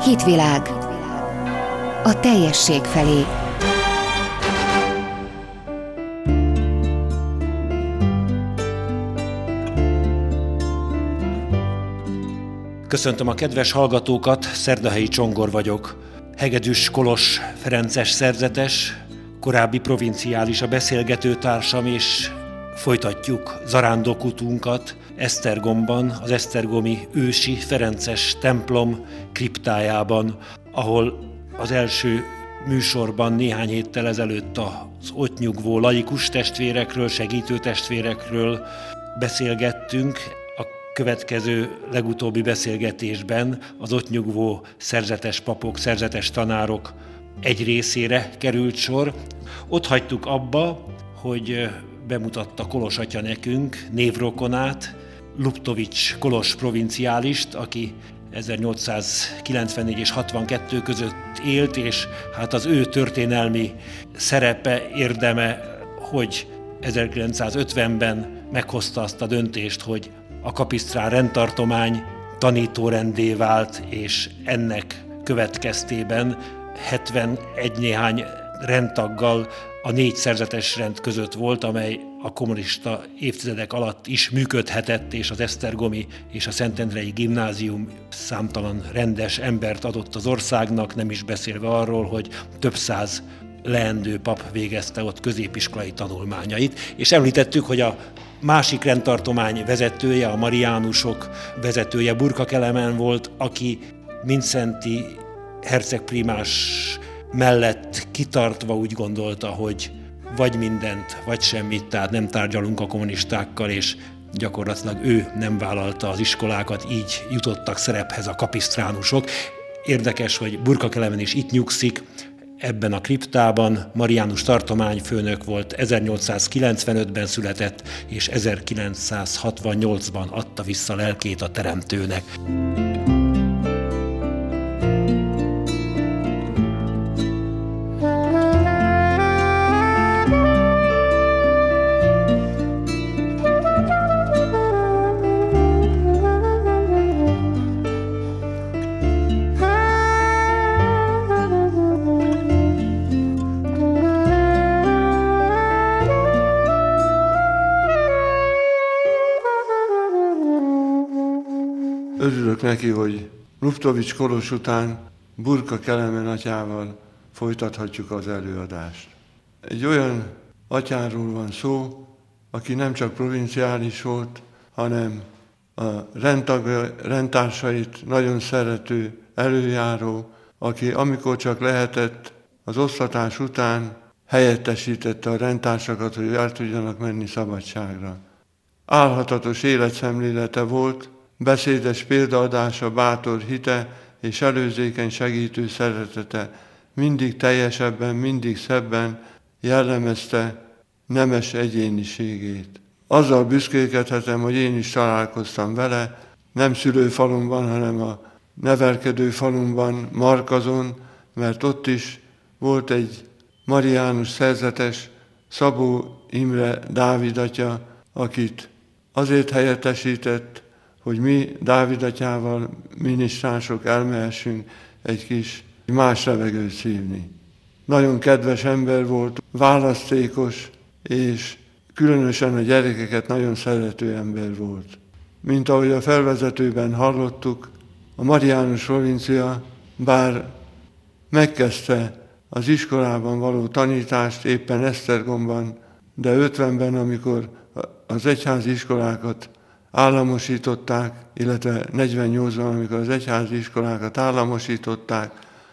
Hitvilág a teljesség felé. Köszöntöm a kedves hallgatókat, Szerdahelyi Csongor vagyok. Hegedűs Kolos ferences szerzetes, korábbi provinciális a beszélgetőtársam, és folytatjuk zarándokutunkat Esztergomban, az esztergomi ősi ferences templom kriptájában, ahol az első műsorban néhány héttel ezelőtt az ott nyugvó laikus testvérekről, segítő testvérekről beszélgettünk. A következő legutóbbi beszélgetésben az ott nyugvó szerzetes papok, szerzetes tanárok egy részére került sor. Ott hagytuk abba, hogy bemutatta Kolos atya nekünk névrokonát, Luptovics Kolos provinciálist, aki 1894 és 62 között élt, és hát az ő történelmi szerepe, érdeme, hogy 1950-ben meghozta azt a döntést, hogy a kapisztrán rendtartomány tanítórendé vált, és ennek következtében 71 néhány rendtaggal a 4 szerzetes rend között volt, amely a kommunista évtizedek alatt is működhetett, és az esztergomi és a Szentendrei Gimnázium számtalan rendes embert adott az országnak, nem is beszélve arról, hogy több száz leendő pap végezte ott középiskolai tanulmányait. És említettük, hogy a másik rendtartomány vezetője, a mariánusok vezetője Burka Kelemen volt, aki Mindszenty hercegprímás mellett kitartva úgy gondolta, hogy vagy mindent, vagy semmit, tehát nem tárgyalunk a kommunistákkal, és gyakorlatilag ő nem vállalta az iskolákat, így jutottak szerephez a kapisztránusok. Érdekes, hogy Burka Kelemen is itt nyugszik, ebben a kriptában. Mariánus tartományfőnök volt, 1895-ben született, és 1968-ban adta vissza lelkét a Teremtőnek. Örülök neki, hogy Luptovics Kolos után Burka Kelemen atyával folytathatjuk az előadást. Egy olyan atyáról van szó, aki nem csak provinciális volt, hanem a rendtársait nagyon szerető, előjáró, aki amikor csak lehetett az osztatás után helyettesítette a rendtársakat, hogy el tudjanak menni szabadságra. Álhatatos életszemlélete volt, beszédes példaadása, bátor hite és előzékeny segítő szeretete mindig teljesebben, mindig szebben jellemezte nemes egyéniségét. Azzal büszkélkedhetem, hogy én is találkoztam vele, nem szülőfalumban, hanem a nevelkedő falumban, Markazon, mert ott is volt egy mariánus szerzetes, Szabó Imre Dávid atya, akit azért helyettesített, hogy mi Dávid atyával, minisztránsok elmehessünk egy kis más levegőt szívni. Nagyon kedves ember volt, választékos, és különösen a gyerekeket nagyon szerető ember volt. Mint ahogy a felvezetőben hallottuk, a mariánus provincia bár megkezdte az iskolában való tanítást éppen Esztergomban, de 50-ben, amikor az egyházi iskolákat államosították, illetve 48-ban, amikor az egyházi iskolákat államosították,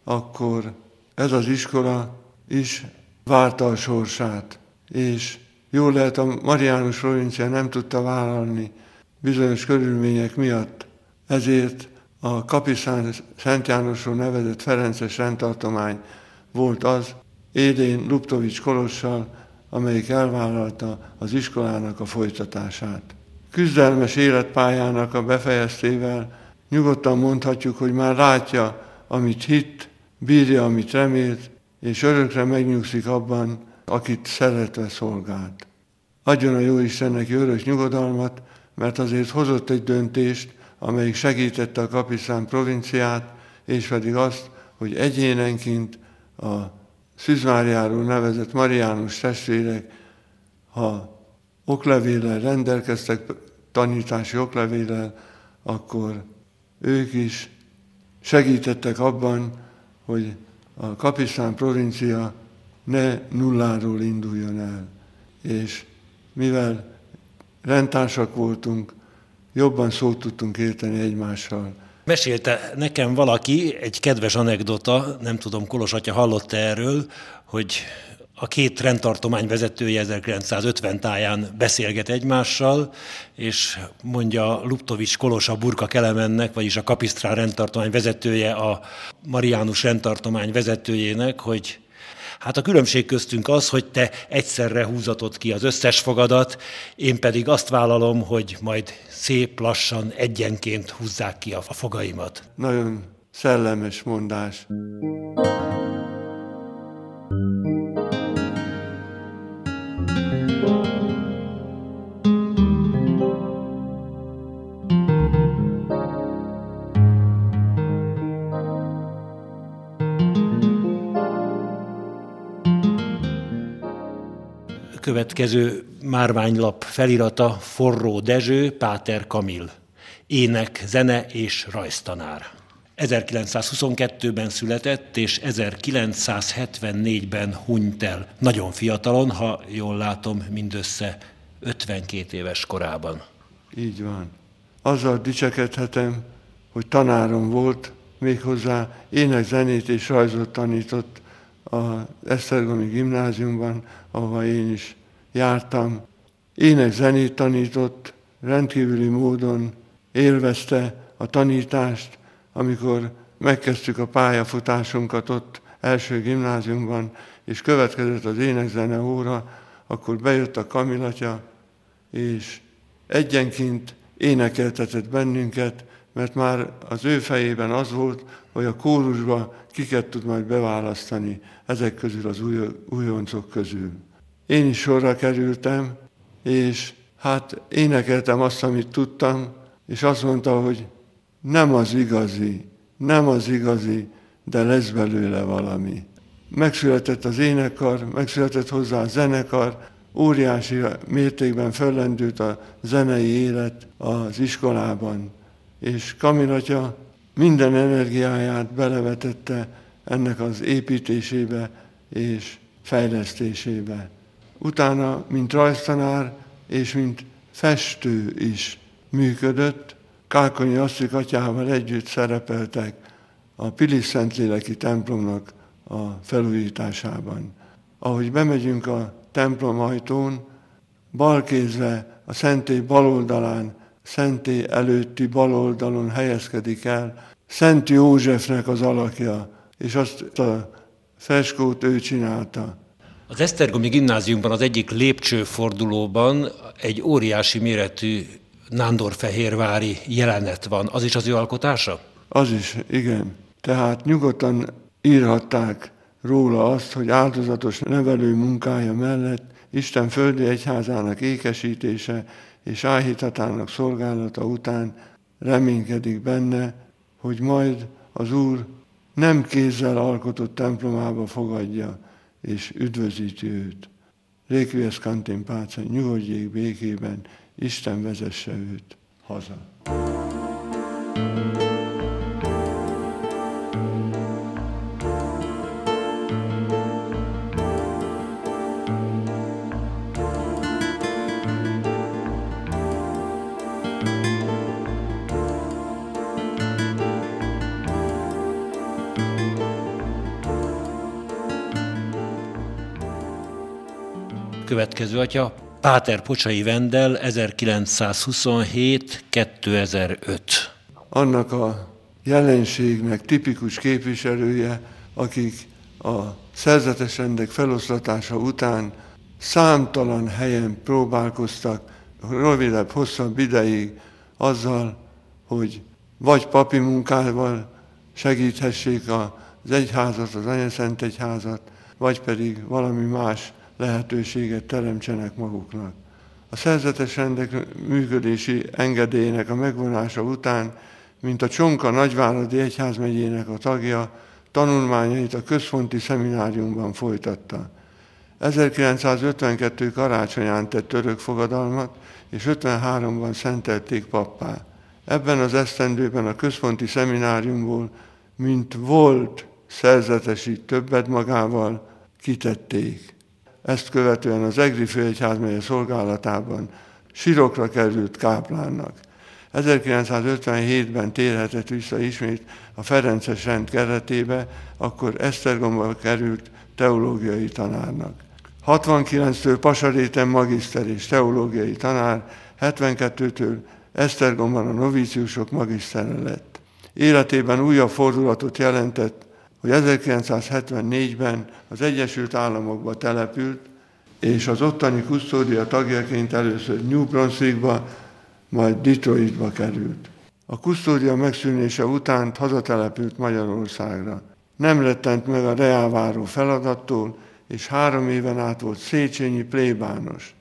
akkor ez az iskola is várta a sorsát. És jól lehet, a mariánus provincia nem tudta vállalni bizonyos körülmények miatt. Ezért a kapisztrán Szent Jánosról nevezett ferences rendtartomány volt az, élén Luptovics Kolossal, amelyik elvállalta az iskolának a folytatását. Küzdelmes életpályának a befejeztével nyugodtan mondhatjuk, hogy már látja, amit hitt, bírja, amit remélt, és örökre megnyugszik abban, akit szeretve szolgált. Adjon a Jóisten neki örök nyugodalmat, mert azért hozott egy döntést, amelyik segítette a kapisztrán provinciát, és pedig azt, hogy egyénenként a Szűz Máriáról nevezett mariánus testvérek, ha oklevéllel rendelkeztek, tanítási oklevéllel, akkor ők is segítettek abban, hogy a Kapisztán provincia ne nulláról induljon el. És mivel rendtársak voltunk, jobban szót tudtunk érteni egymással. Mesélte nekem valaki, egy kedves anekdota, nem tudom, Kolos atya hallott erről, hogy a két rendtartomány vezetője 1950 táján beszélget egymással, és mondja Luptovics Kolos a Burka Kelemennek, vagyis a Kapisztrán rendtartomány vezetője a Mariánus rendtartomány vezetőjének, hogy hát a különbség köztünk az, hogy te egyszerre húzatod ki az összes fogadat, én pedig azt vállalom, hogy majd szép lassan egyenként húzzák ki a fogaimat. Nagyon szellemes mondás. Következő márványlap felirata Forró Dezső, Páter Kamil. Ének, zene és rajztanár. 1922-ben született, és 1974-ben hunyt el. Nagyon fiatalon, ha jól látom, mindössze 52 éves korában. Így van. Azzal dicsekedhetem, hogy tanárom volt, méghozzá ének-zenét és rajzot tanított az Esztergomi gimnáziumban, ahova én is jártam. Ének-zenét tanított, rendkívüli módon élvezte a tanítást. Amikor megkezdtük a pályafutásunkat ott első gimnáziumban, és következett az ének-zene óra, akkor bejött a Kamil atya, és egyenként énekeltetett bennünket, mert már az ő fejében az volt, hogy a kórusba kiket tud majd beválasztani ezek közül az újoncok közül. Én is sorra kerültem, és hát énekeltem azt, amit tudtam, és azt mondta, hogy nem az igazi, de lesz belőle valami. Megszületett az énekkar, megszületett hozzá a zenekar, óriási mértékben föllendült a zenei élet az iskolában, és Kamil atya minden energiáját belevetette ennek az építésébe és fejlesztésébe. Utána, mint rajztanár és mint festő is működött, Kálkonyi Asztrik atyával együtt szerepeltek a Pilis Szentléleki templomnak a felújításában. Ahogy bemegyünk a templom ajtón, balkézve a szentély bal oldalán, szentély előtti bal oldalon helyezkedik el Szent Józsefnek az alakja, és azt a freskót ő csinálta. Az Esztergomi gimnáziumban az egyik lépcsőfordulóban egy óriási méretű nándorfehérvári jelenet van. Az is az ő alkotása? Az is, igen. Tehát nyugodtan írhatták róla azt, hogy áldozatos nevelő munkája mellett Isten földi egyházának ékesítése és áhítatának szolgálata után reménykedik benne, hogy majd az Úr nem kézzel alkotott templomába fogadja és üdvözíti őt. Requiescantem pacem, nyugodjék békében, Isten vezesse őt haza. Következő atya, Páter Pocsai Vendel, 1927-2005. Annak a jelenségnek tipikus képviselője, akik a szerzetes rendek feloszlatása után számtalan helyen próbálkoztak rövidebb, hosszabb ideig azzal, hogy vagy papi munkával segíthessék az egyházat, az Anyaszent Egyházat, vagy pedig valami más lehetőséget teremtsenek maguknak. A szerzetes rendek működési engedélyének a megvonása után mint a Csonka Nagyváradi Egyházmegyének a tagja, tanulmányait a Központi Szemináriumban folytatta. 1952 karácsonyán tett örökfogadalmat, és 53-ban szentelték pappá. Ebben az esztendőben a Központi Szemináriumból, mint volt szerzetesi többet magával, kitették. Ezt követően az Egri Főegyházmegye szolgálatában sirokra került káplánnak. 1957-ben térhetett vissza ismét a ferences rend keretébe, akkor Esztergomba került teológiai tanárnak. 69-től Pasaréten magiszter és teológiai tanár, 72-től Esztergomban a novíciusok magisztere lett. Életében újabb fordulatot jelentett, hogy 1974-ben az Egyesült Államokba települt, és az ottani kusztódia tagjaként először New Brunswickba, majd Detroitba került. A kusztódia megszűnése után hazatelepült Magyarországra. Nem rettent meg a reálváró feladattól, és 3 éven át volt széchenyi plébános.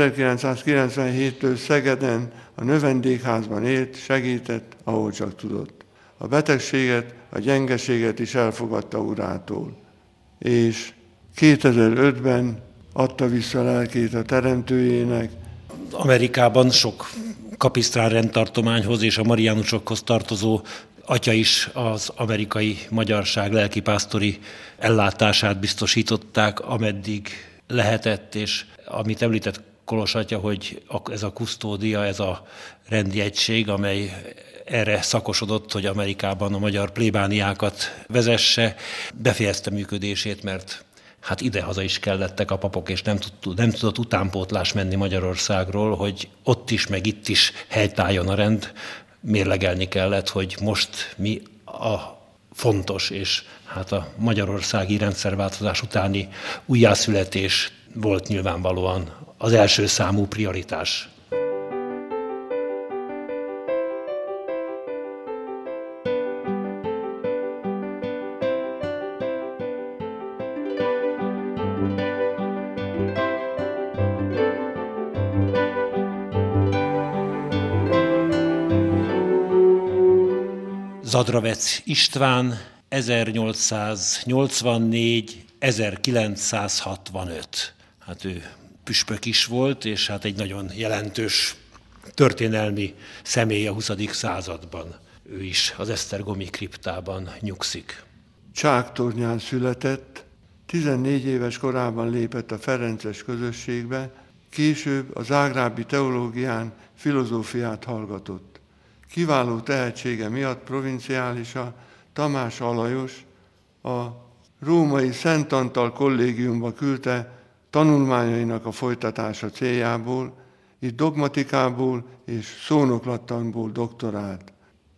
1997-től Szegeden a növendékházban élt, segített, ahol csak tudott. A betegséget, a gyengeséget is elfogadta urától. És 2005-ben adta vissza lelkét a Teremtőjének. Amerikában sok kapisztrán rendtartományhoz és a mariánusokhoz tartozó atya is az amerikai magyarság lelkipásztori ellátását biztosították, ameddig lehetett, és amit említett Kolos atya, hogy ez a kusztódia, ez a rendi egység, amely erre szakosodott, hogy Amerikában a magyar plébániákat vezesse, befejezte működését, mert hát idehaza is kellettek a papok, és nem tudott utánpótlás menni Magyarországról, hogy ott is, meg itt is helytálljon a rend. Mérlegelni kellett, hogy most mi a fontos, és hát a magyarországi rendszerváltozás utáni újjászületés volt nyilvánvalóan az első számú prioritás. Zadravec István 1884-1965. Hát ő püspök is volt, és hát egy nagyon jelentős történelmi személy a 20. században. Ő is az esztergomi kriptában nyugszik. Csáktornyán született, 14 éves korában lépett a ferences közösségbe, később a zágrábi teológián filozófiát hallgatott. Kiváló tehetsége miatt provinciálisa Tamás Alajos a római Szent Antal kollégiumba küldte tanulmányainak a folytatása céljából, itt dogmatikából és szónoklattanból doktorált.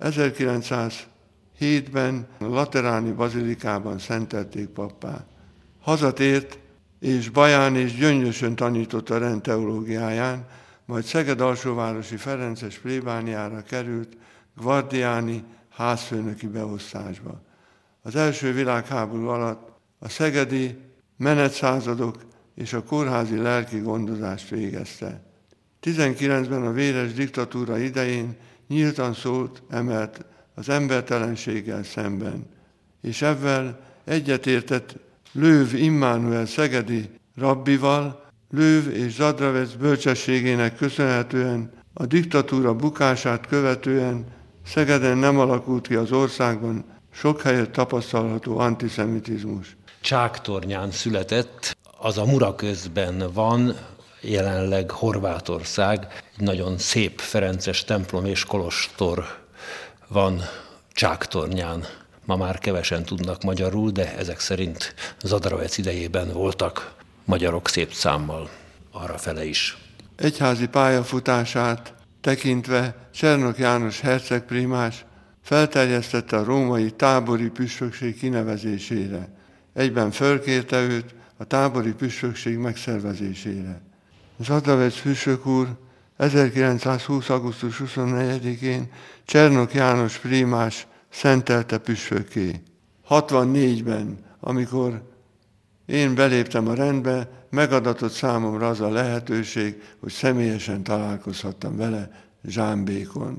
1907-ben a Lateráni Bazilikában szentelték pappá. Hazatért, és Baján és Gyöngyösön tanított a rend teológiáján, majd Szeged alsóvárosi ferences plébániára került gvardiáni házfőnöki beosztásba. Az első világháború alatt a szegedi menetszázadok és a kórházi lelki gondozást végezte. 19-ben a véres diktatúra idején nyíltan szót emelt az embertelenséggel szemben, és ebben egyetértett Lőv Immánuel szegedi rabbival. Lőv és Zadravec bölcsességének köszönhetően a diktatúra bukását követően Szegeden nem alakult ki az országban sok helyet tapasztalható antiszemitizmus. Csáktornyán született, az a Muraközben van, jelenleg Horvátország, egy nagyon szép ferences templom és kolostor van Csáktornyán. Ma már kevesen tudnak magyarul, de ezek szerint Zadravec idejében voltak magyarok szép számmal arrafele is. Egyházi pályafutását tekintve Csernok János hercegprímás felterjesztette a római tábori püspökség kinevezésére. Egyben fölkérte őt a tábori püspökség megszervezésére. Zadravec püspök úr 1920. augusztus 24-én Csernok János prímás szentelte püspökké. 64-ben, amikor én beléptem a rendbe, megadatott számomra az a lehetőség, hogy személyesen találkozhattam vele Zsámbékon.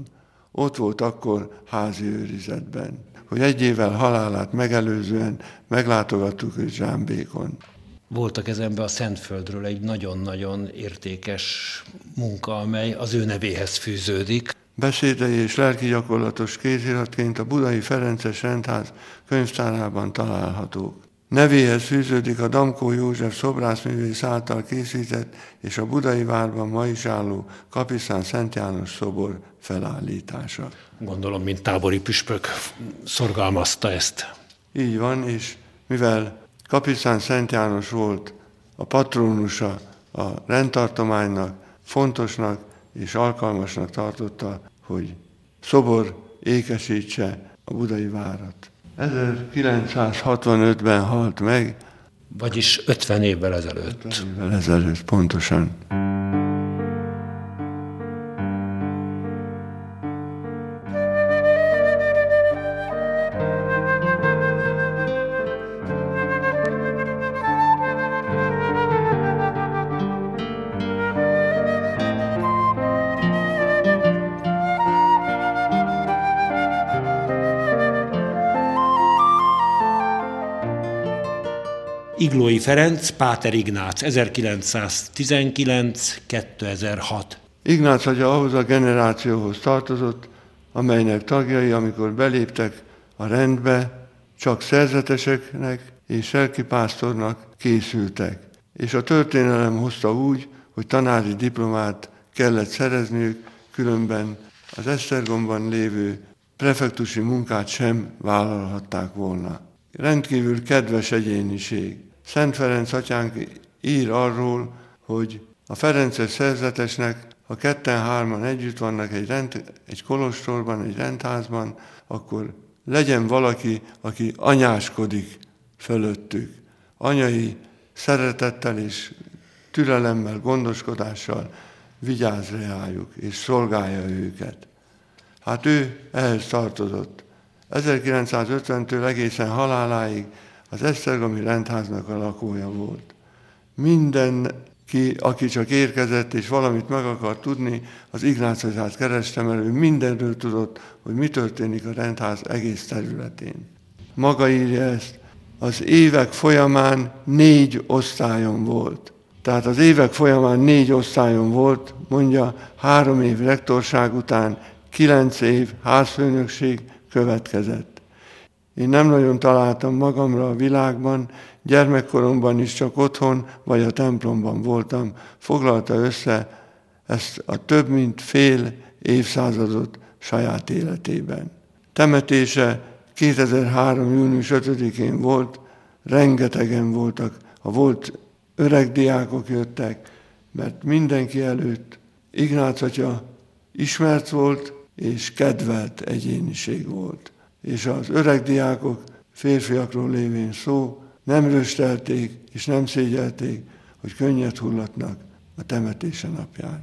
ott volt akkor házi őrizetben. Hogy egy évvel halálát megelőzően meglátogattuk őt Zsámbékon. Volt a kezemben a Szentföldről egy nagyon-nagyon értékes munka, amely az ő nevéhez fűződik. Beszédei és lelki gyakorlatos kéziratként a Budai Ferences Rendház könyvtárában találhatók. Nevéhez fűződik a Damkó József szobrászművész által készített és a Budai várban ma is álló Kapisztán Szent János szobor felállítása. Gondolom, mint tábori püspök szorgalmazta ezt. Így van, és mivel Kapisztán Szent János volt a patrónusa a rendtartománynak, fontosnak és alkalmasnak tartotta, hogy szobor ékesítse a budai várat. 1965-ben halt meg. Vagyis 50 évvel ezelőtt. 50 évvel ezelőtt, pontosan. Iglói Ferenc, Páter Ignác, 1919-2006. Ignác atya ahhoz a generációhoz tartozott, amelynek tagjai, amikor beléptek a rendbe, csak szerzeteseknek és lelkipásztornak készültek. És a történelem hozta úgy, hogy tanári diplomát kellett szerezniük, különben az Esztergomban lévő prefektusi munkát sem vállalhatták volna. Rendkívül kedves egyéniség. Szent Ferenc atyánk ír arról, hogy a ferences szerzetesnek, ha ketten-hárman együtt vannak egy kolostorban, egy rendházban, akkor legyen valaki, aki anyáskodik fölöttük. Anyai szeretettel és türelemmel, gondoskodással vigyáz rájuk és szolgálja őket. Hát ő ehhez tartozott. 1950-től egészen haláláig az esztergomi rendháznak a lakója volt. Mindenki, aki csak érkezett és valamit meg akart tudni, az Ignác atyát kereste, mert ő mindenről tudott, hogy mi történik a rendház egész területén. Maga írja ezt, az évek folyamán 4 osztályon volt. Tehát az évek folyamán 4 osztályon volt, mondja, 3 év rektorság után 9 év házfőnökség következett. Én nem nagyon találtam magamra a világban, gyermekkoromban is csak otthon vagy a templomban voltam. Foglalta össze ezt a több mint fél évszázadot saját életében. Temetése 2003. június 5-én volt, rengetegen voltak, a volt öreg diákok jöttek, mert mindenki előtt Ignác atya ismert volt és kedvelt egyéniség volt. És az öreg diákok, férfiakról lévén szó, nem röstelték és nem szégyelték, hogy könnyet hullatnak a temetése napján.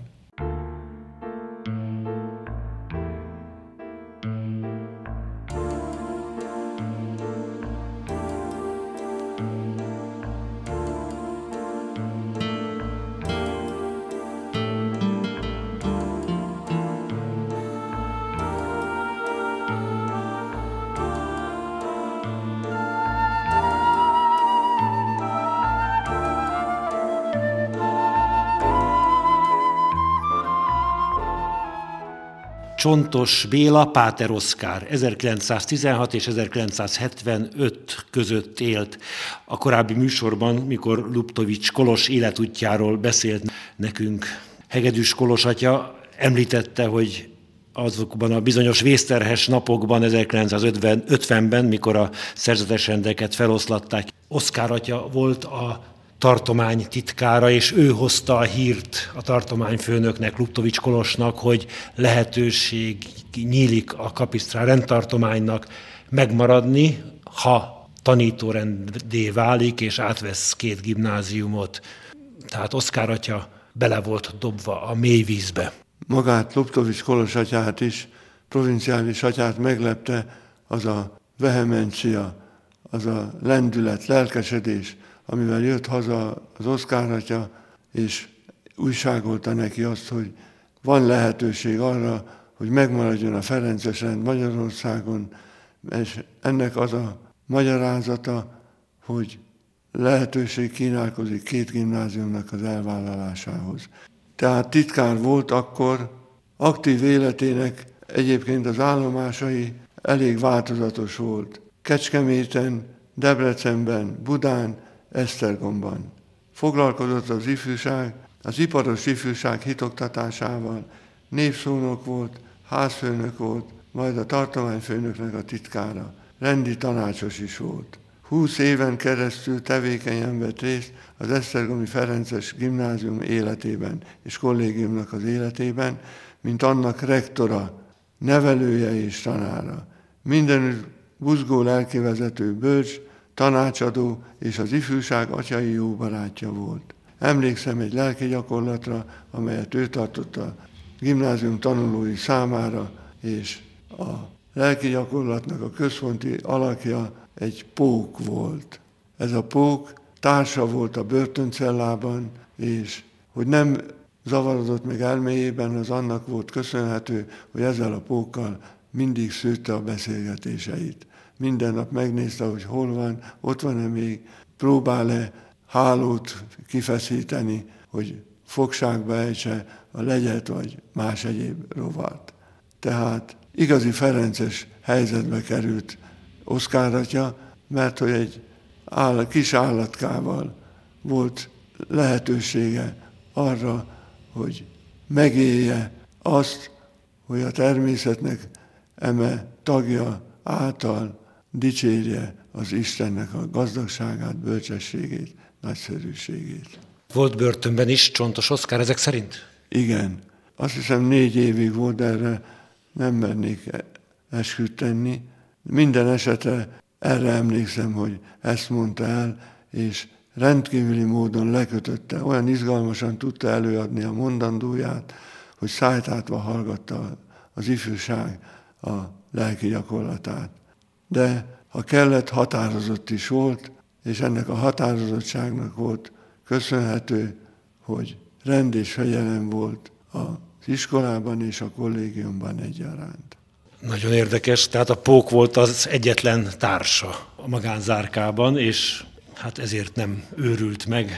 Csontos Béla, Páter Oszkár, 1916 és 1975 között élt. A korábbi műsorban, mikor Luptovics Kolos életútjáról beszélt nekünk, Hegedűs Kolos atya említette, hogy azokban a bizonyos vészterhes napokban, 1950-ben, mikor a szerzetes rendeket feloszlatták, Oszkár atya volt a tartomány titkára, és ő hozta a hírt a tartományfőnöknek, Luptovics Kolosnak, hogy lehetőség nyílik a kapisztrán rendtartománynak megmaradni, ha tanítórendé válik, és átvesz 2 gimnáziumot. Tehát Oszkár atya bele volt dobva a mély vízbe. Magát Luptovics Kolos atyát is, provinciális atyát meglepte az a vehemencia, az a lendület, lelkesedés, amivel jött haza az Oszkár atya, és újságolta neki azt, hogy van lehetőség arra, hogy megmaradjon a ferences rend Magyarországon, és ennek az a magyarázata, hogy lehetőség kínálkozik 2 gimnáziumnak az elvállalásához. Tehát titkár volt akkor, aktív életének egyébként az állomásai elég változatos volt. Kecskeméten, Debrecenben, Budán, Esztergomban. Foglalkozott az ifjúság, az iparos ifjúság hitoktatásával, népszónok volt, házfőnök volt, majd a tartományfőnöknek a titkára. Rendi tanácsos is volt. 20 éven keresztül tevékenyen vett részt az Esztergomi Ferences Gimnázium életében és kollégiumnak az életében, mint annak rektora, nevelője és tanára. Mindenütt buzgó lelkivezető, bölcs, tanácsadó és az ifjúság atyai jó barátja volt. Emlékszem egy lelki gyakorlatra, amelyet ő tartott a gimnázium tanulói számára, és a lelki gyakorlatnak a központi alakja egy pók volt. Ez a pók társa volt a börtöncellában, és hogy nem zavarodott meg elméjében, az annak volt köszönhető, hogy ezzel a pókkal mindig szőtte a beszélgetéseit. Minden nap megnézte, hogy hol van, ott van-e még, próbál-e hálót kifeszíteni, hogy fogságba ejtse a legyet vagy más egyéb rovart. Tehát igazi ferences helyzetbe került Oszkár atya, mert hogy egy kis állatkával volt lehetősége arra, hogy megélje azt, hogy a természetnek eme tagja által dicsérje az Istennek a gazdagságát, bölcsességét, nagyszerűségét. Volt börtönben is Csontos Oszkár ezek szerint? Igen. Azt hiszem 4 évig volt, de erre nem mernék esküt tenni. Minden esetre erre emlékszem, hogy ezt mondta el, és rendkívüli módon lekötötte, olyan izgalmasan tudta előadni a mondandóját, hogy szájtátva hallgatta az ifjúság a lelki gyakorlatát. De ha kellett, határozott is volt, és ennek a határozottságnak volt köszönhető, hogy rend és fegyelem volt az iskolában és a kollégiumban egyaránt. Nagyon érdekes, tehát a pók volt az egyetlen társa a magánzárkában, és hát ezért nem őrült meg.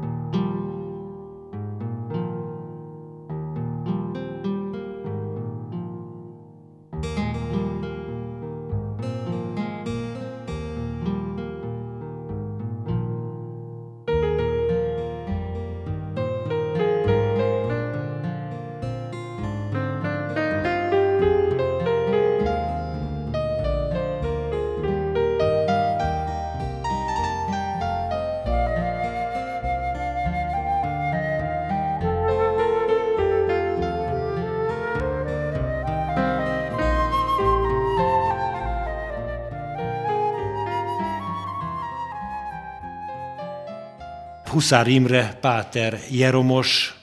Huszár Imre páter jeromos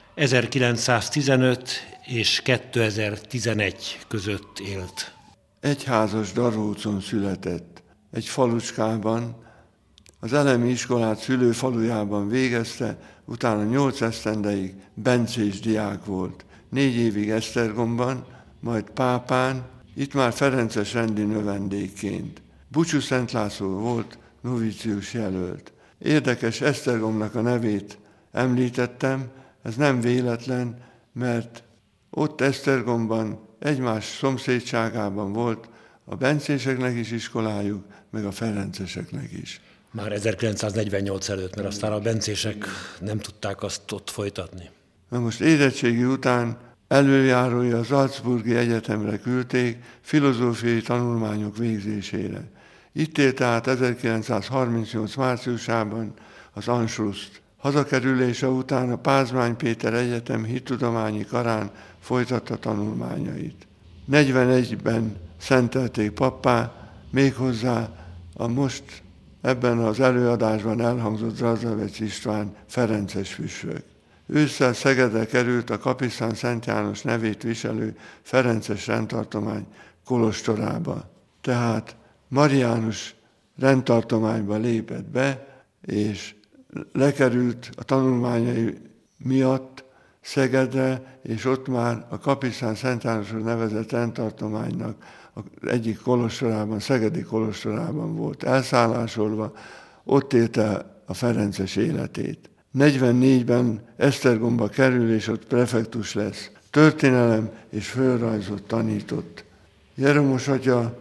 1915 és 2011 között élt. Egyházas Darócon született, egy falucskában, az elemi iskolát szülőfalujában végezte, utána 8 esztendeig bencés diák volt. 4 évig Esztergomban, majd Pápán, itt már ferences rendi növendékként. Bucsú Szent László volt novícius jelölt. Érdekes, Esztergomnak a nevét említettem, ez nem véletlen, mert ott Esztergomban egymás szomszédságában volt a bencéseknek is iskolájuk, meg a ferenceseknek is. Már 1948 előtt, mert aztán a bencések nem tudták azt ott folytatni. Na most érettségi után előjárója a Salzburgi Egyetemre küldték filozófiai tanulmányok végzésére. Itt élte át 1938 márciusában az Anschlusst. Hazakerülése után a Pázmány Péter Egyetem hittudományi karán folytatta tanulmányait. 41-ben szentelték pappá, méghozzá a most ebben az előadásban elhangzott Zrazavec István ferences püspök. Ősszel Szegedre került a Kapisztán Szent János nevét viselő ferences rendtartomány kolostorába. Tehát mariánus rendtartományba lépett be, és lekerült a tanulmányai miatt Szegedre, és ott már a Kapisztán Szent Jánosról nevezett rendtartománynak az egyik kolostorában, szegedi kolostorában volt elszállásolva, ott élte a ferences életét. 44-ben Esztergomba kerül, és ott prefektus lesz. Történelem és földrajzot tanított. Jeromos atya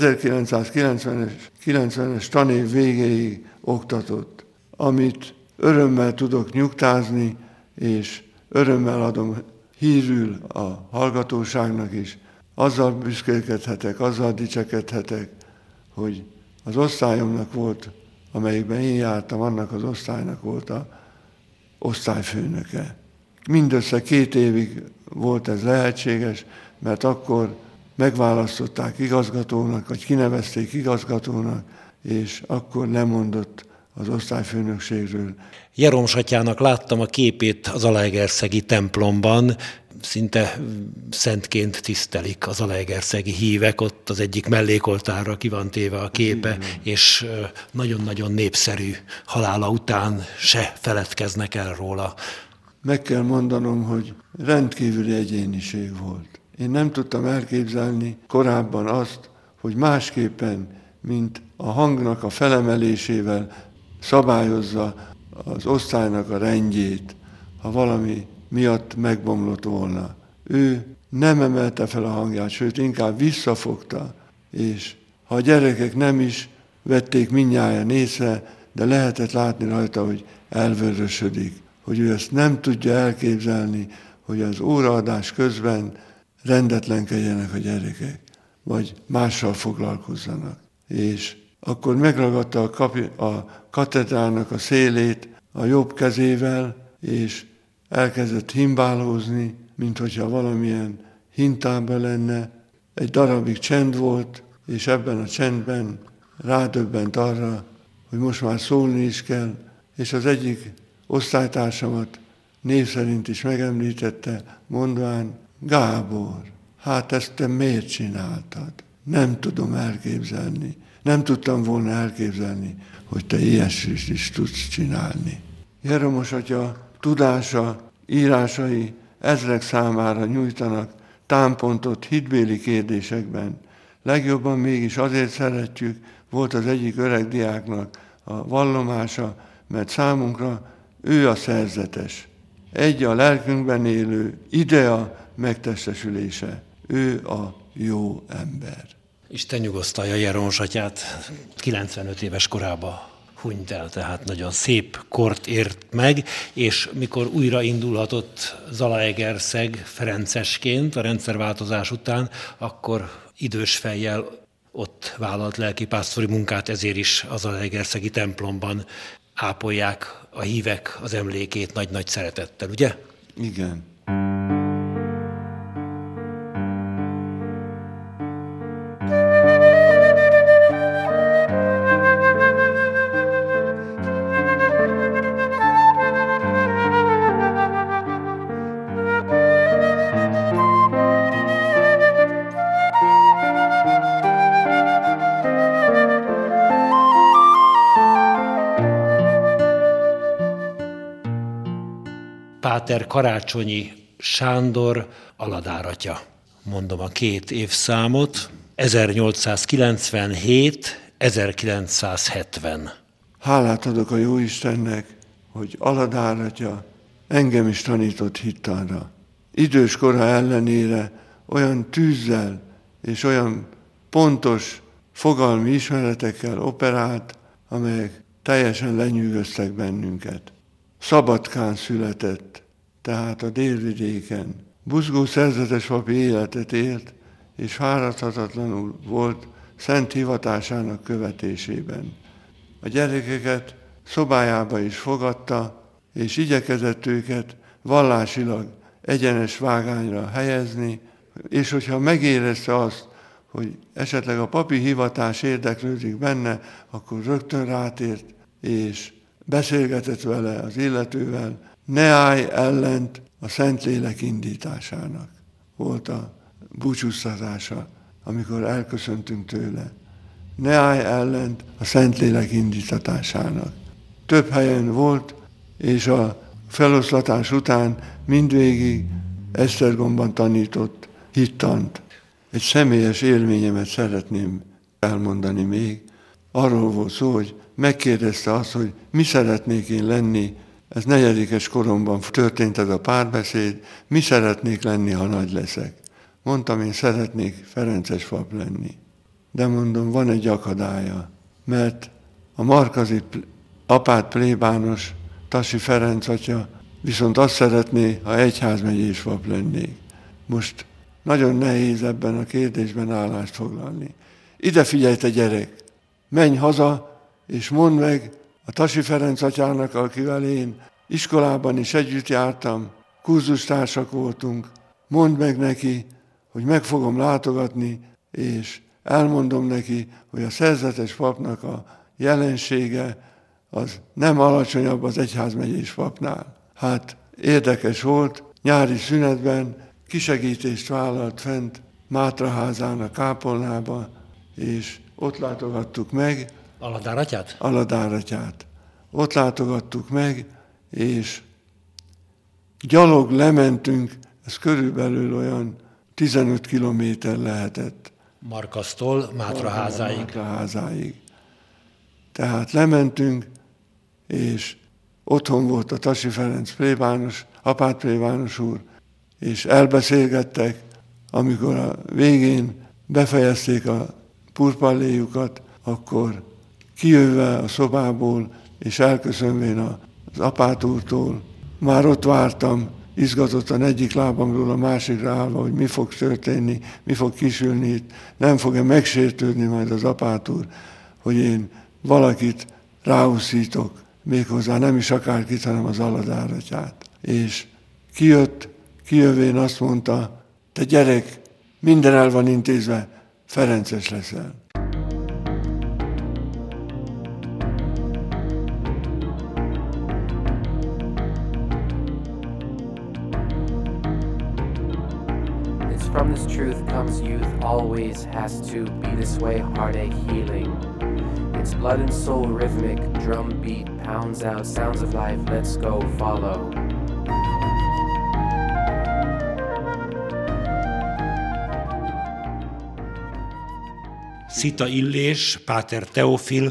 1990-es tanév végéig oktatott, amit örömmel tudok nyugtázni, és örömmel adom hírül a hallgatóságnak is. Azzal büszkélkedhetek, azzal dicsekedhetek, hogy az osztályomnak volt, amelyikben én jártam, annak az osztálynak volt a osztályfőnöke. Mindössze 2 évig volt ez lehetséges, mert akkor megválasztották igazgatónak, vagy kinevezték igazgatónak, és akkor lemondott az osztályfőnökségről. Jeromos atyának láttam a képét az zalaegerszegi templomban, szinte szentként tisztelik az zalaegerszegi hívek, ott az egyik mellékoltárra ki van téve a képe, és nagyon-nagyon népszerű, halála után se feledkeznek el róla. Meg kell mondanom, hogy rendkívüli egyéniség volt. Én nem tudtam elképzelni korábban azt, hogy másképpen, mint a hangnak a felemelésével szabályozza az osztálynak a rendjét, ha valami miatt megbomlott volna. Ő nem emelte fel a hangját, sőt inkább visszafogta, és ha a gyerekek nem is vették mindnyájan észre, de lehetett látni rajta, hogy elvörösödik, hogy ő ezt nem tudja elképzelni, hogy az óraadás közben rendetlenkedjenek a gyerekek, vagy mással foglalkozzanak. És akkor megragadta a katedrának a szélét a jobb kezével, és elkezdett himbálózni, mint hogyha valamilyen hintában lenne. Egy darabig csend volt, és ebben a csendben rádöbbent arra, hogy most már szólni is kell, és az egyik osztálytársamat név szerint is megemlítette, mondván: Gábor, hát ezt te miért csináltad? Nem tudom elképzelni. Nem tudtam volna elképzelni, hogy te ilyesmit is tudsz csinálni. Jeromos atya tudása, írásai ezrek számára nyújtanak támpontot hitbéli kérdésekben. Legjobban mégis azért szeretjük, volt az egyik öreg diáknak a vallomása, mert számunkra ő a szerzetes. Egy a lelkünkben élő idea megtestesülése. Ő a jó ember. Isten nyugosztalja Jeromos atyát, 95 éves korában hunyt el, tehát nagyon szép kort ért meg, és mikor újra indulhatott Zalaegerszeg ferencesként a rendszerváltozás után, akkor idős fejjel ott vállalt lelkipásztori munkát, ezért is a zalaegerszegi templomban ápolják a hívek az emlékét nagy-nagy szeretettel, ugye? Igen. Páter Karácsonyi Sándor aladáratya. Mondom a 2 évszámot, 1897-1970. Hálát adok a Jóistennek, hogy aladáratya engem is tanított hittanra. Idős kora ellenére olyan tűzzel és olyan pontos fogalmi ismeretekkel operált, amelyek teljesen lenyűgöztek bennünket. Szabadkán született, tehát a délvidéken. Buzgó szerzetes papi életet élt, és fáradhatatlanul volt szent hivatásának követésében. A gyerekeket szobájába is fogadta, és igyekezett őket vallásilag egyenes vágányra helyezni, és hogyha megérezte azt, hogy esetleg a papi hivatás érdeklődik benne, akkor rögtön rátért, és beszélgetett vele, az illetővel: ne állj ellent a Szentlélek indításának. Volt a búcsúztatása, amikor elköszöntünk tőle. Ne állj ellent a Szentlélek indítatásának. Több helyen volt, és a feloszlatás után mindvégig Esztergomban tanított hittant. Egy személyes élményemet szeretném elmondani még. Arról volt szó, hogy megkérdezte azt, hogy mi szeretnék én lenni, ez 4. koromban történt ez a párbeszéd, mi szeretnék lenni, ha nagy leszek. Mondtam, én szeretnék ferences pap lenni. De mondom, van egy akadálya, mert a markazi apát plébános, Tasi Ferenc atya viszont azt szeretné, ha egyházmegyés pap lennék. Most nagyon nehéz ebben a kérdésben állást foglalni. Ide figyelj, te gyerek! Menj haza, és mondd meg a Tasi Ferenc atyának, akivel én iskolában is együtt jártam, kurzustársak voltunk, mondd meg neki, hogy meg fogom látogatni, és elmondom neki, hogy a szerzetes papnak a jelensége az nem alacsonyabb az egyházmegyés papnál. Hát érdekes volt, nyári szünetben kisegítést vállalt fent Mátraházán a kápolnába, és ott látogattuk meg. Aladáratyát? Aladáratyát. Ott látogattuk meg, és gyalog lementünk, ez körülbelül olyan 15 kilométer lehetett. Markasztól Mátraházáig. Mátraházáig. Tehát lementünk, és otthon volt a Tasi Ferenc plébános, apát plébános úr, és elbeszélgettek, amikor a végén befejezték a purpalléjukat, akkor kijöve a szobából, és elköszönvén az apát úrtól, már ott vártam, izgatottan egyik lábamról a másikra állva, hogy mi fog történni, mi fog kisülni itt, nem fog-e megsértődni majd az apát úr, hogy én valakit ráuszítok, méghozzá nem is akárkit, hanem az Aladáratyát. És kijövén azt mondta, te gyerek, minden el van intézve, ferences leszel. From this truth comes youth, always has to be this way, heartache healing. It's blood and soul rhythmic, drum beat pounds out sounds of life, let's go follow. Szita Illés, Páter Teofil,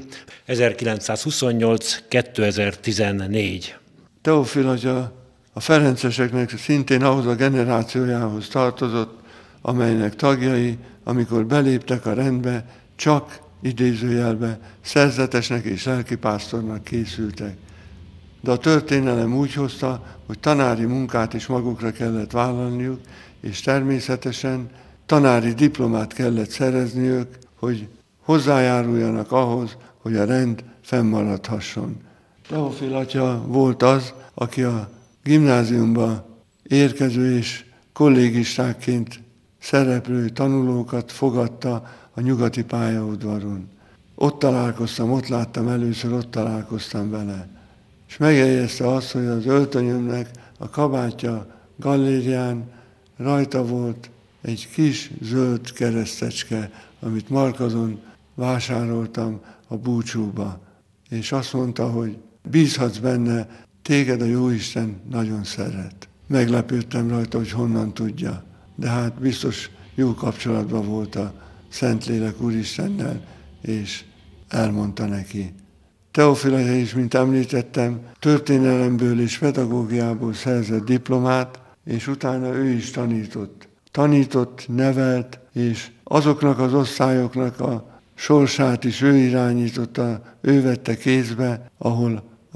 1928-2014. Teofil atya a ferenceseknek szintén ahhoz a generációjához tartozott, amelynek tagjai, amikor beléptek a rendbe, csak idézőjelbe szerzetesnek és lelkipásztornak készültek. De a történelem úgy hozta, hogy tanári munkát is magukra kellett vállalniuk, és természetesen tanári diplomát kellett szerezniük, hogy hozzájáruljanak ahhoz, hogy a rend fennmaradhasson. Teofil atya volt az, aki a gimnáziumba érkező és kollégistákként szereplő tanulókat fogadta a nyugati pályaudvaron. Ott találkoztam, ott láttam először, ott találkoztam vele. És megjegyezte azt, hogy az öltönyömnek a kabátja gallérián rajta volt egy kis zöld keresztecske, amit Markazon vásároltam a búcsúba. És azt mondta, hogy bízhatsz benne, téged a Jóisten nagyon szeret. Meglepődtem rajta, hogy honnan tudja. De hát biztos jó kapcsolatban volt a Szentlélek Úristennel, és elmondta neki. Teofil atya is, mint említettem, történelemből és pedagógiából szerzett diplomát, és utána ő is tanított. Tanított, nevelt, és azoknak az osztályoknak a sorsát is ő irányította, ő vette kézbe, ahol a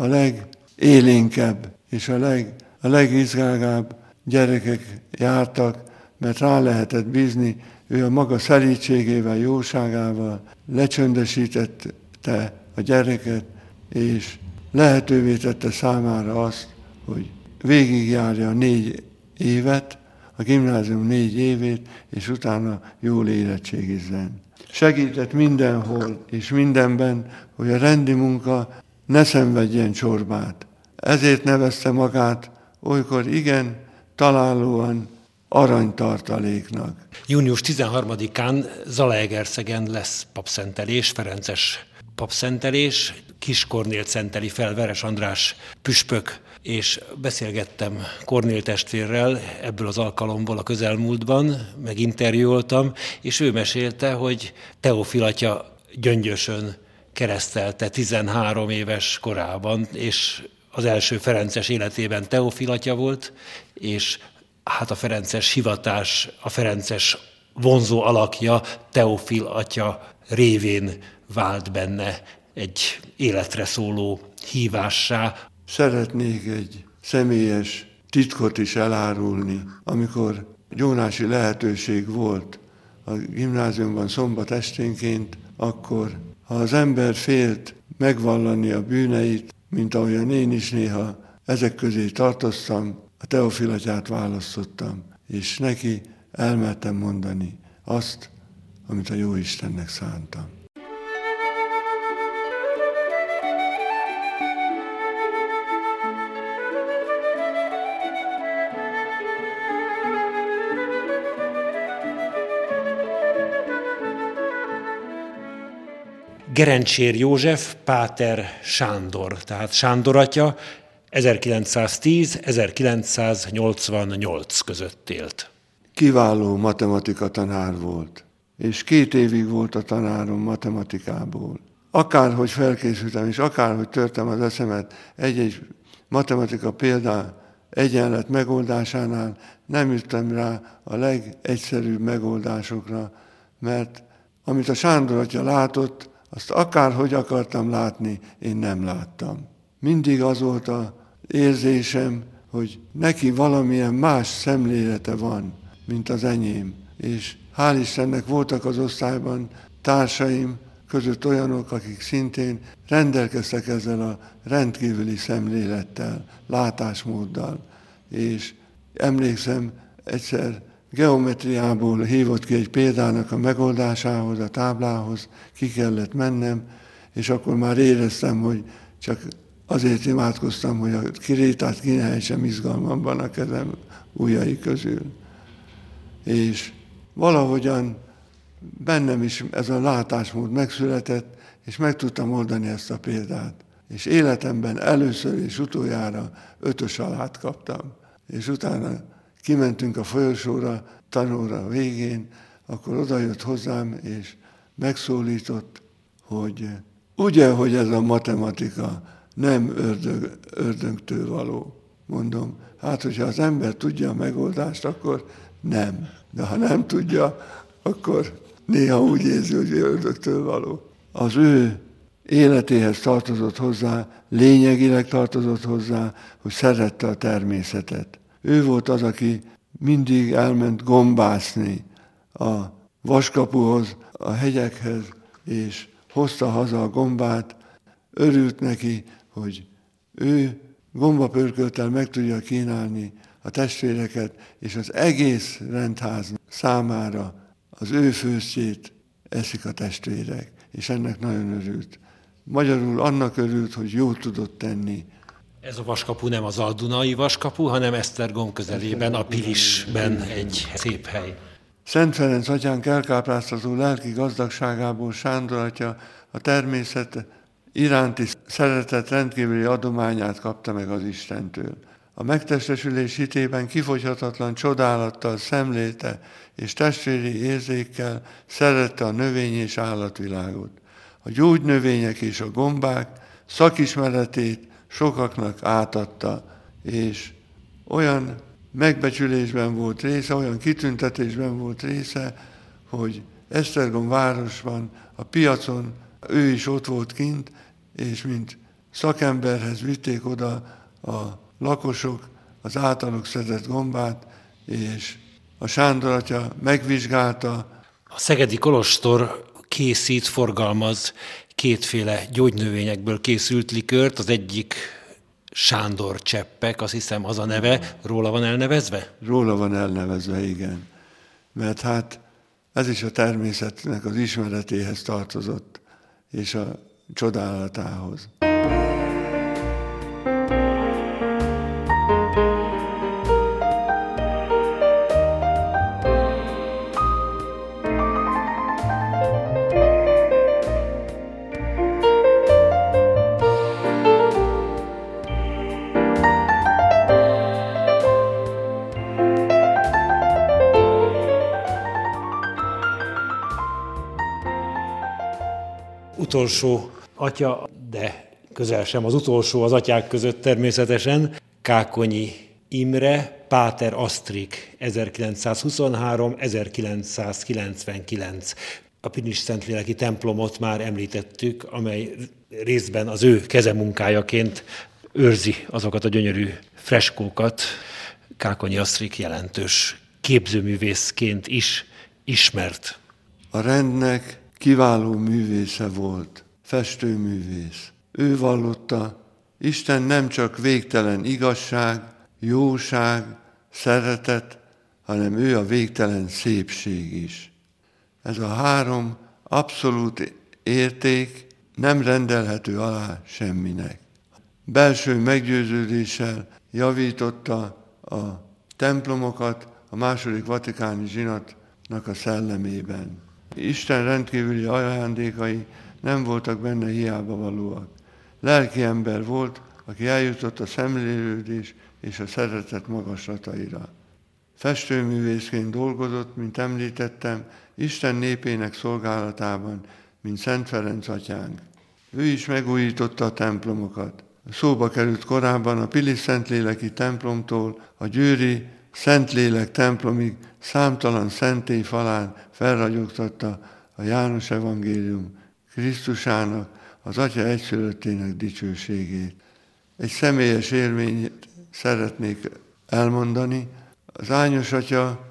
legélénkebb és a legizgágább gyerekek jártak, mert rá lehetett bízni, ő a maga szelídségével, jóságával lecsöndesítette a gyereket, és lehetővé tette számára azt, hogy végigjárja 4 évet, a gimnázium 4 évét, és utána jól érettségizzen. Segített mindenhol és mindenben, hogy a rendi munka ne szenvedjen csorbát. Ezért nevezte magát olykor igen találóan aranytartaléknak. Június 13-án Zalaegerszegen lesz papszentelés, ferences papszentelés. Kis Kornélt szenteli fel Veres András püspök, és beszélgettem Kornél testvérrel ebből az alkalomból a közelmúltban, meg interjúoltam, és ő mesélte, hogy Teofil atya Gyöngyösön keresztelte 13 éves korában, és az első ferences életében Teofil atya volt, és hát a ferences hivatás, a ferences vonzó alakja Teofil atya révén vált benne egy életre szóló hívássá. Szeretnék egy személyes titkot is elárulni. Amikor gyónási lehetőség volt a gimnáziumban szombat esténként, akkor ha az ember félt megvallani a bűneit, mint ahogyan én is néha ezek közé tartoztam, a Teofil atyát választottam, és neki elmertem mondani azt, amit a Jóistennek szántam. Gerencsér József, páter Sándor, tehát Sándor atya 1910-1988 között élt. Kiváló matematika tanár volt, és 2 évig volt a tanárom matematikából. Akárhogy felkészültem, és akárhogy törtem az eszemet egy-egy matematika példán, egyenlet megoldásánál, nem jöttem rá a legegyszerűbb megoldásokra, mert amit a Sándor atya látott, azt akárhogy akartam látni, én nem láttam. Mindig az volt az érzésem, hogy neki valamilyen más szemlélete van, mint az enyém. És hál' Istennek voltak az osztályban társaim között olyanok, akik szintén rendelkeztek ezzel a rendkívüli szemlélettel, látásmóddal. És emlékszem, egyszer geometriából hívott ki egy példának a megoldásához, a táblához, ki kellett mennem, és akkor már éreztem, hogy csak azért imádkoztam, hogy a kirétát ki ne ejtsem izgalmamban a kezem ujjai közül. És valahogyan bennem is ez a látásmód megszületett, és meg tudtam oldani ezt a példát. És életemben először és utoljára 5-ös alát kaptam. És utána kimentünk a folyosóra, tanóra végén, akkor odajött hozzám, és megszólított, hogy ugye, hogy ez a matematika nem ördögtől való. Mondom, hát, hogyha az ember tudja a megoldást, akkor nem. De ha nem tudja, akkor néha úgy érzi, hogy ördögtől való. Az ő életéhez tartozott hozzá, lényegileg tartozott hozzá, hogy szerette a természetet. Ő volt az, aki mindig elment gombászni a Vaskapuhoz, a hegyekhez, és hozta haza a gombát. Örült neki, hogy ő gombapörkölttel meg tudja kínálni a testvéreket, és az egész rendház számára az ő főztjét eszik a testvérek, és ennek nagyon örült. Magyarul annak örült, hogy jót tudott tenni. Ez a Vaskapu nem az Aldunai Vaskapu, hanem Esztergom közelében, a Pilisben egy szép hely. Szent Ferenc atyánk elkápráztató lelki gazdagságából Sándor atya a természet iránti szeretet rendkívüli adományát kapta meg az Istentől. A megtestesülés hitében kifogyhatatlan csodálattal szemlélte és testvéri érzékkel szerette a növény és állatvilágot. A gyógynövények és a gombák szakismeretét sokaknak átadta, és olyan megbecsülésben volt része, olyan kitüntetésben volt része, hogy Esztergom városban, a piacon ő is ott volt kint, és mint szakemberhez vitték oda a lakosok az általuk szedett gombát, és a Sándor atya megvizsgálta. A szegedi kolostor készít, forgalmaz 2 gyógynövényekből készült likőrt, az egyik Sándor cseppek, azt hiszem az a neve, róla van elnevezve? Róla van elnevezve, igen. Mert hát ez is a természetnek az ismeretéhez tartozott, és a csodálatához. utolsó atya, de közel sem az utolsó az atyák között természetesen, Kákonyi Imre, Páter Asztrik, 1923-1999. A Pilis Szentléleki templomot már említettük, amely részben az ő kezemunkájaként őrzi azokat a gyönyörű freskókat. Kákonyi Asztrik jelentős képzőművészként is ismert. A rendnek kiváló művésze volt, festőművész. Ő vallotta, Isten nem csak végtelen igazság, jóság, szeretet, hanem ő a végtelen szépség is. Ez a három abszolút érték nem rendelhető alá semminek. Belső meggyőződéssel javította a templomokat a második vatikáni zsinatnak a szellemében. Isten rendkívüli ajándékai nem voltak benne hiába valóak. Lelki ember volt, aki eljutott a szemlélődés és a szeretet magaslataira. Festőművészként dolgozott, mint említettem, Isten népének szolgálatában, mint Szent Ferenc atyánk. Ő is megújította a templomokat. Szóba került korábban a Pilis Szentléleki templomtól a győri Szentlélek templomig számtalan szentély falán felragyogtatta a János evangélium Krisztusának, az Atya egyszülöttének dicsőségét. Egy személyes élményt szeretnék elmondani. Az Ányos Atya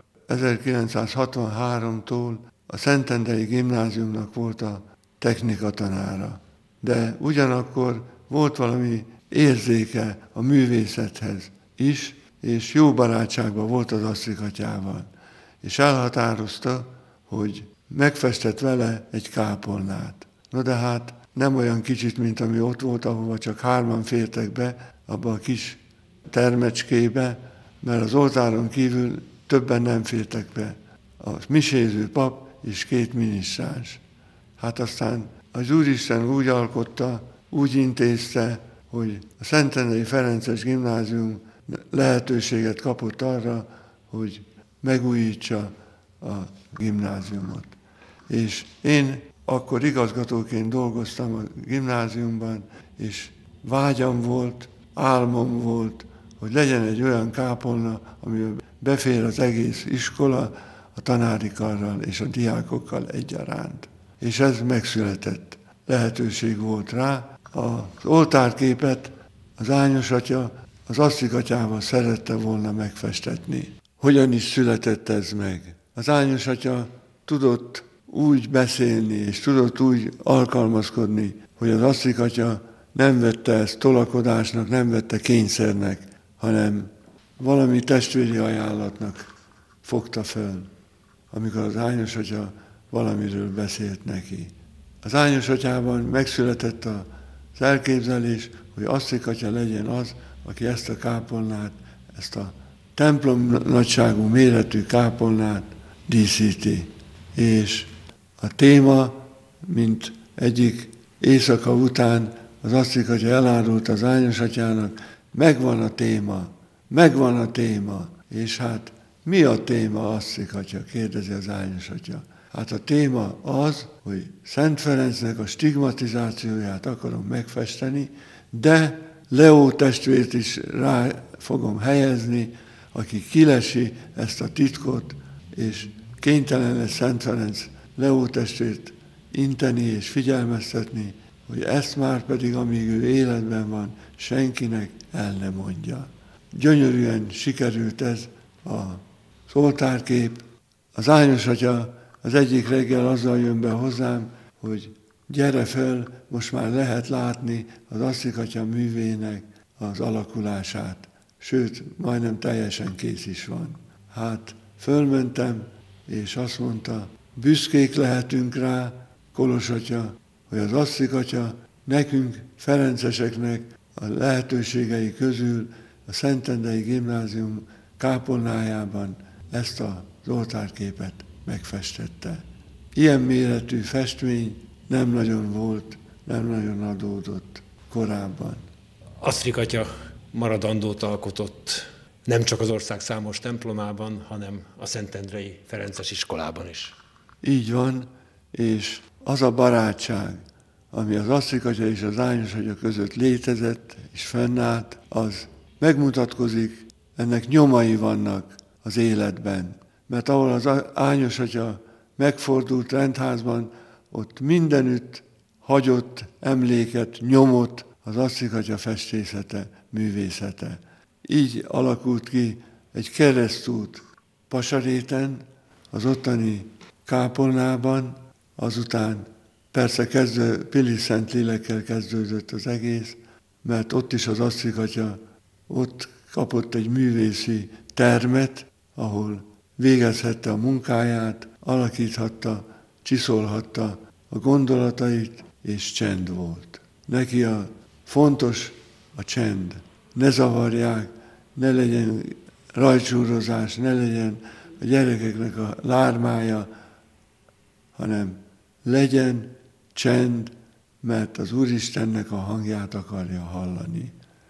1963-tól a Szentendrei Gimnáziumnak volt a technikatanára. De ugyanakkor volt valami érzéke a művészethez is, és jó barátságban volt az Asztrik atyával. És elhatározta, hogy megfestett vele egy kápolnát. No de hát nem olyan kicsit, mint ami ott volt, ahova csak 3 fértek be, abba a kis termecskébe, mert az oltáron kívül többen nem fértek be. A miséző pap és 2 minisztráns. Hát aztán az Úristen úgy alkotta, úgy intézte, hogy a Szentendrei Ferences Gimnázium lehetőséget kapott arra, hogy megújítsa a gimnáziumot. És én akkor igazgatóként dolgoztam a gimnáziumban, és vágyam volt, álmom volt, hogy legyen egy olyan kápolna, amiben befér az egész iskola a tanári karral és a diákokkal egyaránt. És ez megszületett. Lehetőség volt rá. Az oltárképet az Ányos Atya az Asztrik atyával szerette volna megfestetni. Hogyan is született ez meg? Az Ányos Atya tudott úgy beszélni, és tudott úgy alkalmazkodni, hogy az Asztrik atya nem vette ezt tolakodásnak, nem vette kényszernek, hanem valami testvéri ajánlatnak fogta föl, amikor az Ányos Atya valamiről beszélt neki. Az Ányos Atyában megszületett az elképzelés, hogy Asztrik atya legyen az, aki ezt a kápolnát, ezt a templom nagyságú méretű kápolnát díszíti. És a téma, mint egyik éjszaka után az Asztrik atya elárult az Ányos atyának, megvan a téma. És hát mi a téma, Asztrik atya? Kérdezi az Ányos atya. Hát a téma az, hogy Szent Ferencnek a stigmatizációját akarom megfesteni, de Leó testvért is rá fogom helyezni, aki kilesi ezt a titkot, és kénytelen lesz Szent Ferenc Leó testvért inteni és figyelmeztetni, hogy ezt már pedig, amíg ő életben van, senkinek el ne mondja. Gyönyörűen sikerült ez az oltárkép. Az Ányos atya az egyik reggel azzal jön be hozzám, hogy gyere föl, most már lehet látni az Asztrik atya művének az alakulását. Sőt, majdnem teljesen kész is van. Hát fölmentem, és azt mondta, büszkék lehetünk rá, Kolos atya, hogy az Asztrik atya nekünk, ferenceseknek a lehetőségei közül a Szentendrei Gimnázium kápolnájában ezt az oltárképet megfestette. Ilyen méretű festmény nem nagyon volt, nem nagyon adódott korábban. Asztrik atya maradandót alkotott nem csak az ország számos templomában, hanem a Szentendrei Ferences iskolában is. Így van, és az a barátság, ami az Asszikatya és az Ányosatya között létezett és fennállt, az megmutatkozik, ennek nyomai vannak az életben. Mert ahol az Ányosatya megfordult rendházban, ott mindenütt hagyott emléket, nyomot az Asszikatya festészete, művészete. Így alakult ki egy keresztút Pasaréten, az ottani kápolnában, azután persze Pilis Szentlélekkel kezdődött az egész, mert ott is az Asszikatya ott kapott egy művészi termet, ahol végezhette a munkáját, alakíthatta, csiszolhatta a gondolatait, és csend volt. Neki fontos a csend. Ne zavarják, ne legyen rajcsúrozás, ne legyen a gyerekeknek a lármája, hanem legyen csend, mert az Úristennek a hangját akarja hallani.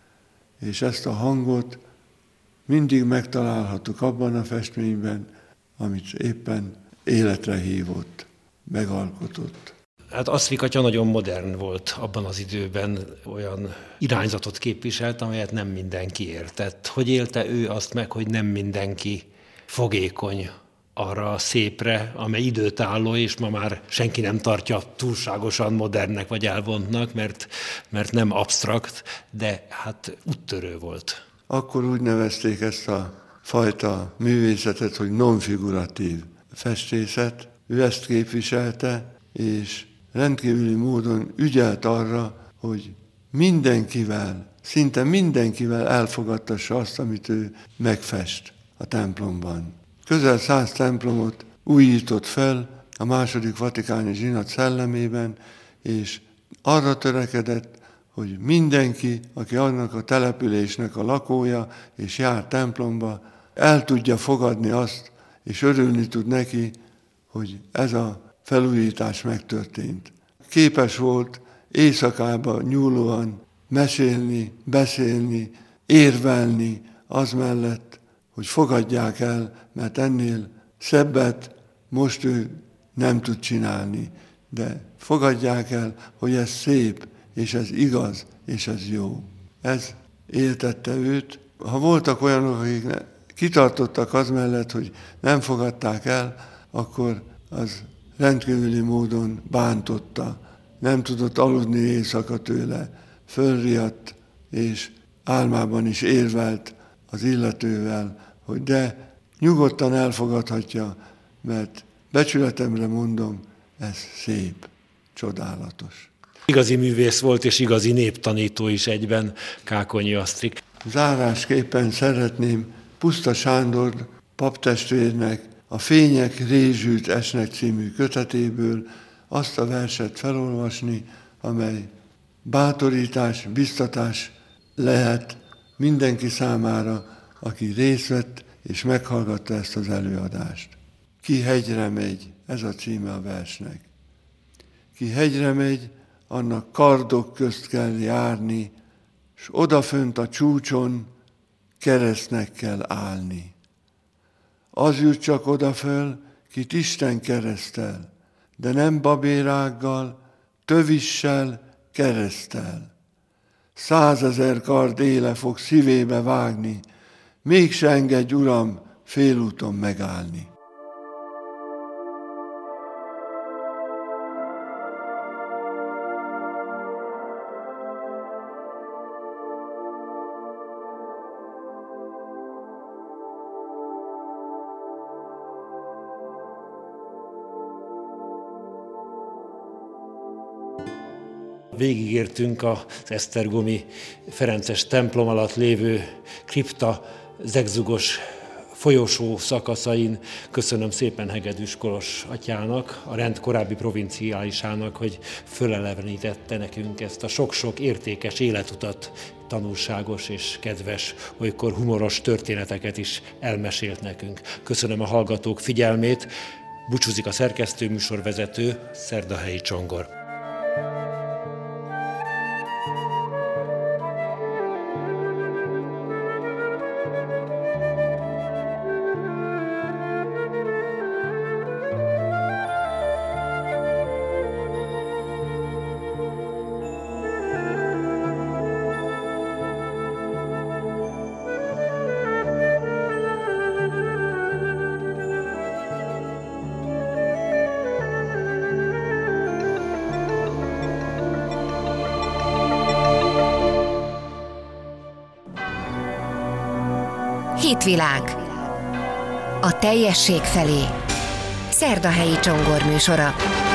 És ezt a hangot mindig megtalálhatjuk abban a festményben, amit éppen életre hívott, megalkotott. Hát Asszikatya nagyon modern volt abban az időben, olyan irányzatot képviselt, amelyet nem mindenki értett. Hogy élte ő azt meg, hogy nem mindenki fogékony arra a szépre, amely időtálló, és ma már senki nem tartja túlságosan modernnek vagy elvontnak, mert nem absztrakt, de hát úttörő volt. Akkor úgy nevezték ezt a fajta művészetet, hogy non-figuratív festészet. Ő ezt képviselte, és rendkívüli módon ügyelt arra, hogy mindenkivel, szinte mindenkivel elfogadtassa azt, amit ő megfest a templomban. Közel 100 templomot újított fel a második vatikáni zsinat szellemében, és arra törekedett, hogy mindenki, aki annak a településnek a lakója, és jár templomba, el tudja fogadni azt, és örülni tud neki, hogy ez a felújítás megtörtént. Képes volt éjszakába nyúlóan mesélni, beszélni, érvelni az mellett, hogy fogadják el, mert ennél szebbet most ő nem tud csinálni. De fogadják el, hogy ez szép, és ez igaz, és ez jó. Ez éltette őt. Ha voltak olyanok, akik kitartottak az mellett, hogy nem fogadták el, akkor az rendkívüli módon bántotta. Nem tudott aludni éjszaka tőle, fölriadt, és álmában is érvelt az illetővel, hogy de nyugodtan elfogadhatja, mert becsületemre mondom, ez szép, csodálatos. Igazi művész volt, és igazi néptanító is egyben, Kákonyi Asztrik. Zárásképpen szeretném Puszta Sándor paptestvérnek a Fények rézsült esnek című kötetéből azt a verset felolvasni, amely bátorítás, biztatás lehet mindenki számára, aki részt vett és meghallgatta ezt az előadást. Ki hegyre megy, ez a címe a versnek. Ki hegyre megy, annak kardok közt kell járni, s odafönt a csúcson keresztnek kell állni. Az jut csak odaföl, kit Isten keresztel, de nem babérággal, tövissel, keresztel. 100 000 kard éle fog szívébe vágni, mégse engedj, Uram, félúton megállni. Végigértünk az esztergomi ferences templom alatt lévő kripta zegzugos folyosó szakaszain. Köszönöm szépen Hegedűs Kolos atyának, a rend korábbi provinciálisának, hogy fölelevenítette nekünk ezt a sok-sok értékes életutat, tanulságos és kedves, olykor humoros történeteket is elmesélt nekünk. Köszönöm a hallgatók figyelmét. Búcsúzik a szerkesztő, műsorvezető, Szerdahelyi Csongor. Hitvilág. A teljesség felé. Szerdahelyi Csongor műsora.